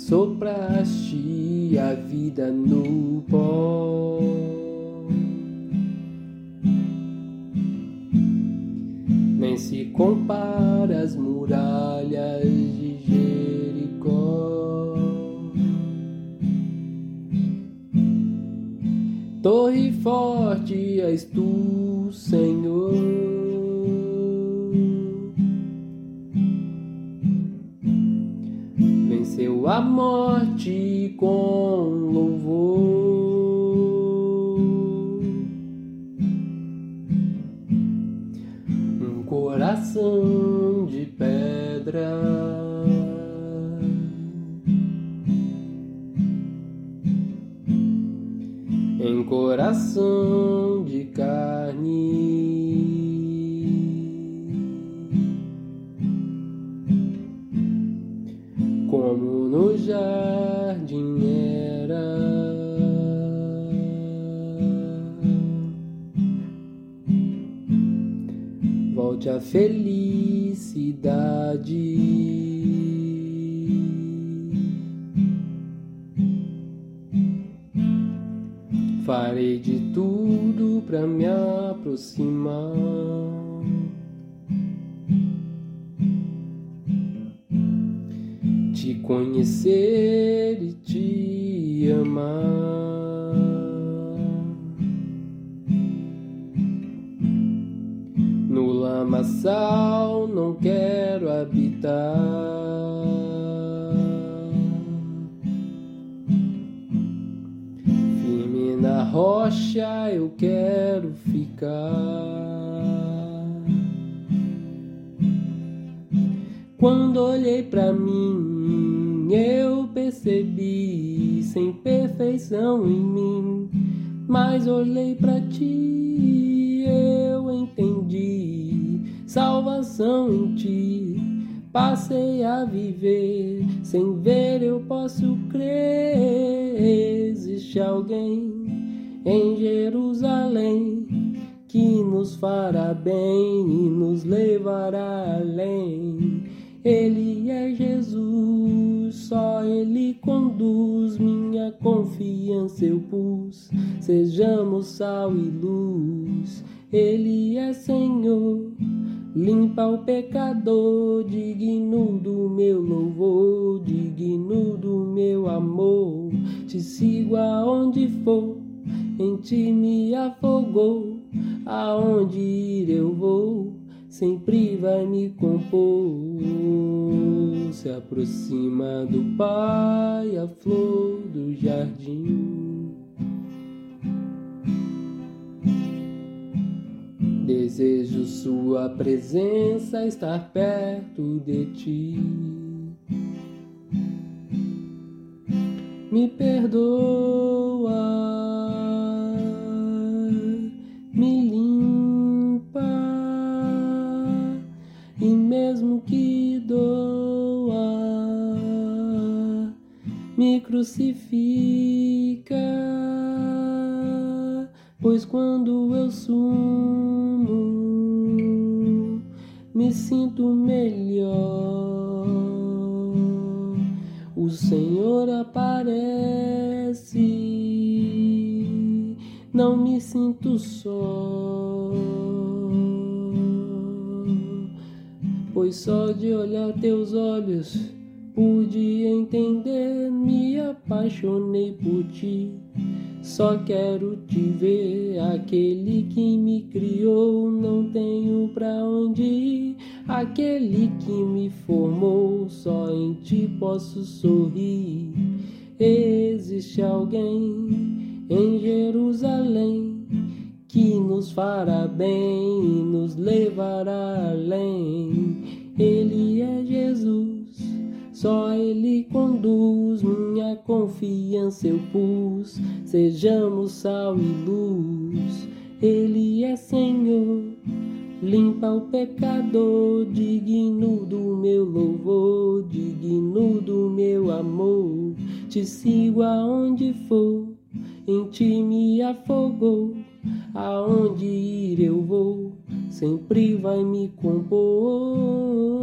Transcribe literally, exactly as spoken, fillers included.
sopraste a vida no pó. Nem se compara às muralhas de Jericó. Torre forte és tu, Senhor. Venceu a morte com louvor. Um coração de pedra, em coração de carne, como no jardim era, volte a felicidade. Farei de tudo pra me aproximar. Te conhecer e te amar. No lamaçal não quero habitar. Na rocha eu quero ficar. Quando olhei pra mim, eu percebi sem perfeição em mim, mas olhei pra ti, eu entendi salvação em ti. Passei a viver, sem ver eu posso crer. Existe alguém em Jerusalém que nos fará bem e nos levará além. Ele é Jesus, só Ele conduz, minha confiança eu pus. Sejamos sal e luz. Ele é Senhor, limpa o pecador, digno do meu louvor, digno do meu amor. Te sigo aonde for, em ti me afogou. Aonde ir eu vou, sempre vai me compor. Se aproxima do Pai, a flor do jardim. Desejo sua presença, estar perto de ti. Me perdoa, me limpa, e mesmo que doa, me crucifica, pois quando eu sumo, me sinto melhor. O Senhor aparece, não me sinto só, pois só de olhar teus olhos pude entender, me apaixonei por ti. Só quero te ver, aquele que me criou, não tenho pra onde ir. Aquele que me formou, só em ti posso sorrir. Existe alguém em Jerusalém que nos fará bem e nos levará além. Ele é Jesus, só Ele conduz, minha confiança eu pus. Sejamos sal e luz. Ele é Senhor, limpa o pecador, digno do meu louvor, digno do meu amor. Te sigo aonde for, em ti me afogou. Aonde ir eu vou, sempre vai me compor.